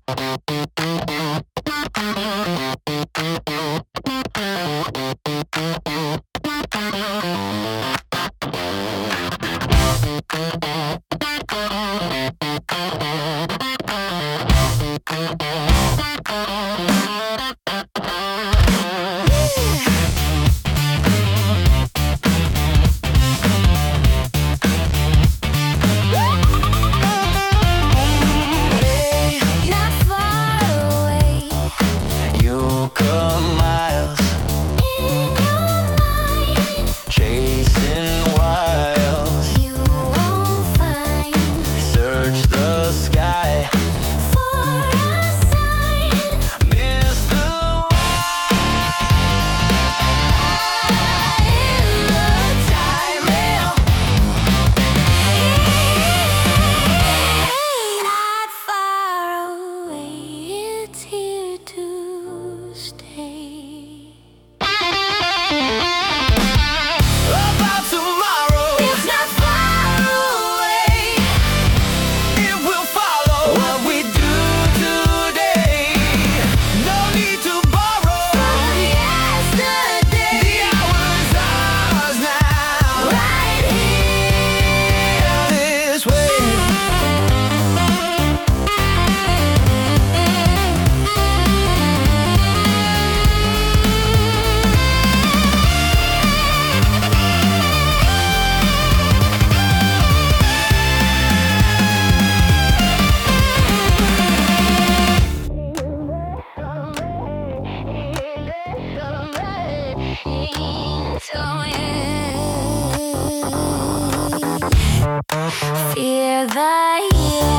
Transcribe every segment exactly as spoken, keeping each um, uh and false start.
Fear the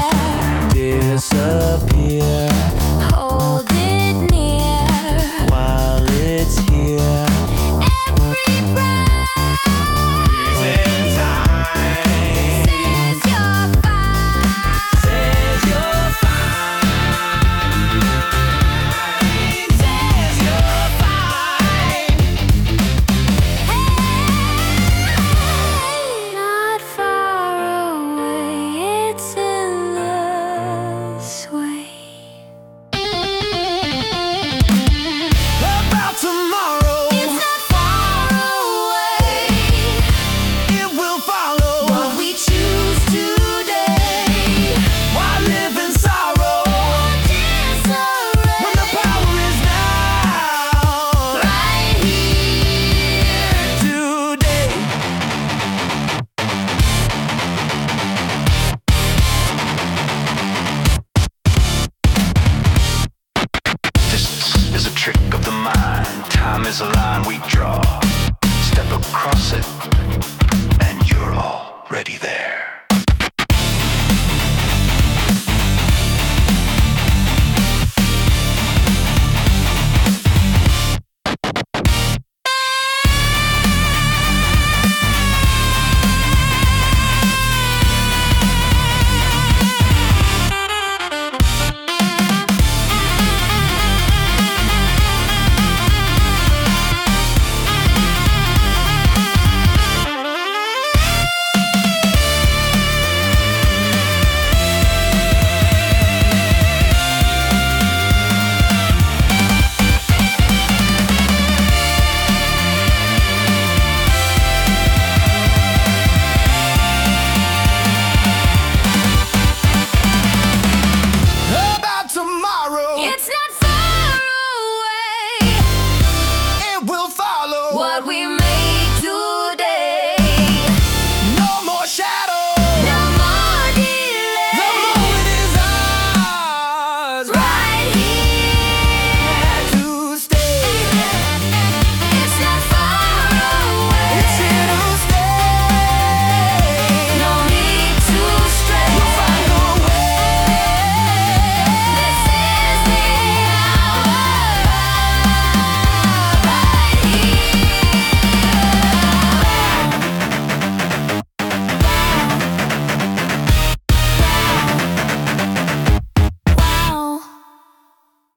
year disappear. Hold it near while it's here. Every breath in time says you're fine. Says you're fine. Says you're fine. Hey, not far away. It's in this way. About tomorrow, It's not far away. it will follow. What we choose today. Why live in sorrow Disarray. when the power is now? Right here. Today. Distance is a trick of the mind. Time is a line we draw. Step across it, and you're already there.